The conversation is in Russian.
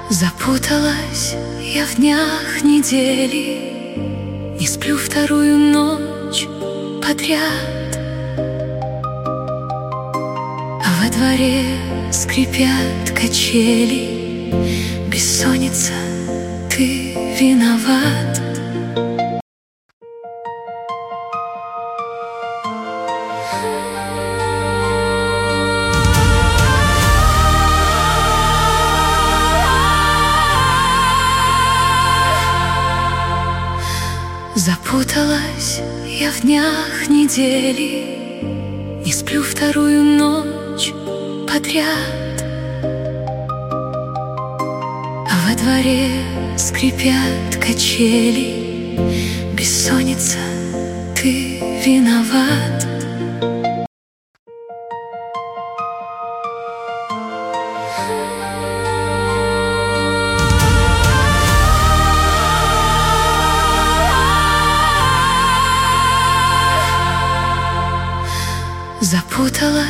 Запуталась я в днях недели, не сплю вторую ночь подряд, а во дворе скрипят качели. Бессонница, ты виноват. Запуталась я в днях недели, не сплю вторую ночь подряд, а во дворе скрипят качели. Бессонница, ты виноват. Запуталась